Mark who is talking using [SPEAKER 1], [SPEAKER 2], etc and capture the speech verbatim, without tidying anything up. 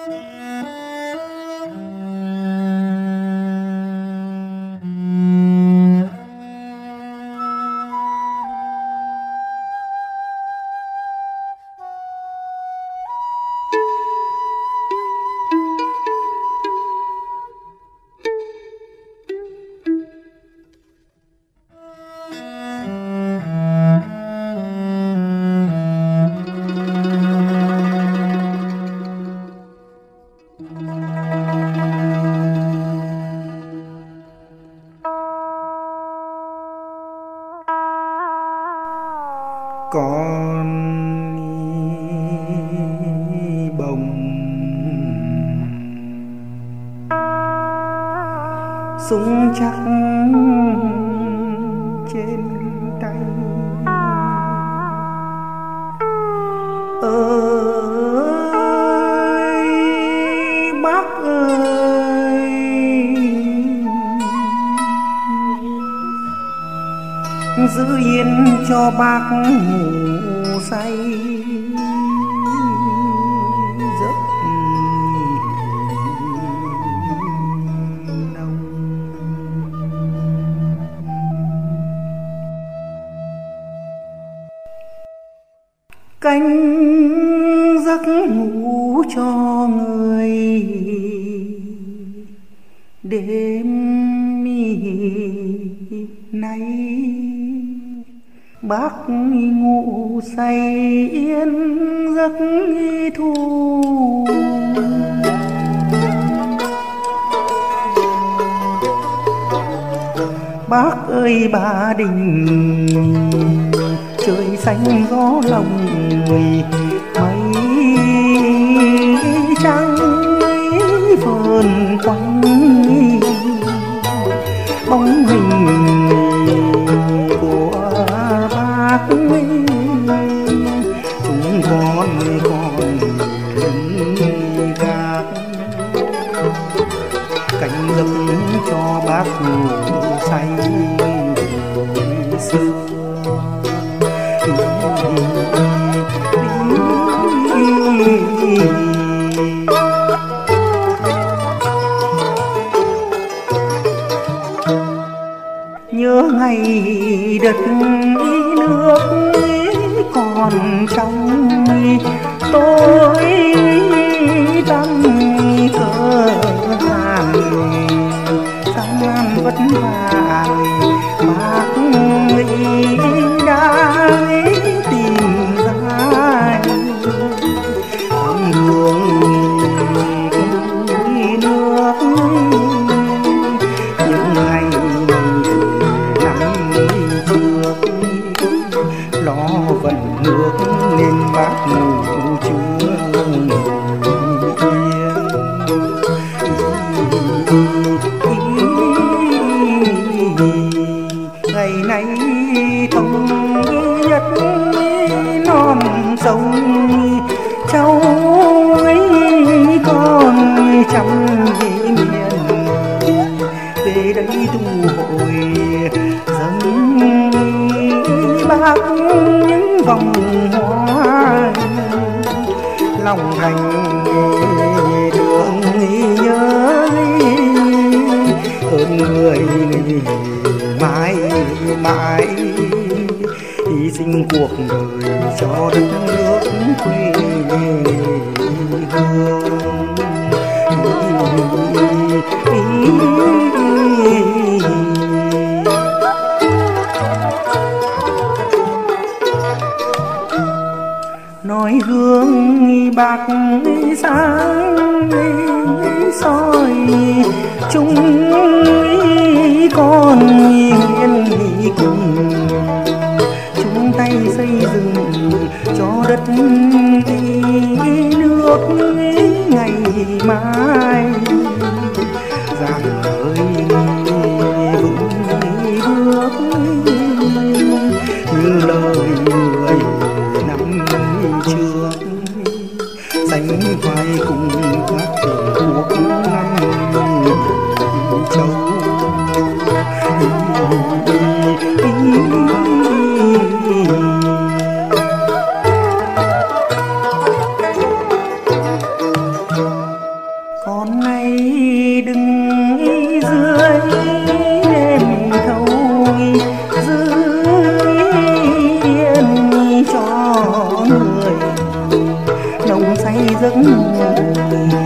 [SPEAKER 1] Con bồng súng chắc trên tay, ơi bác ơi, giữ yên cho bác ngủ say giấc nồng. Canh giấc ngủ cho người đêm nay, bác ngủ say yên giấc thu. Bác ơi Ba Đình, trời xanh gió lòng người, mây trắng vờn quanh bóng hình của bác ấy. Chúng con còn lính gác canh giấc cho bác ngủ say xưa. Nhớ ngày đất nước còn trong tôi tâm cờ hàn gian vất vả, bác nghĩ đã tìm ra con đường núi nước. Những ngày năm trước lo vận nước nên bác ngủ chưa yên. Ngày nay thống nhất non sông, cháu ấy con trăm miền về đây tu hội dâng bác những vòng hoa. Lòng thành đường nhớ ơn người mãi mãi hy sinh cuộc đời cho đất nước quê hương. Nói gương bác sáng soi chúng con nguyện cùng chung tay xây dựng cho đất nước ngày mai. Giang ơi vững bước như lời người năm trước, sánh vai cùng các tổ quốc năm châu. giấc ngủ.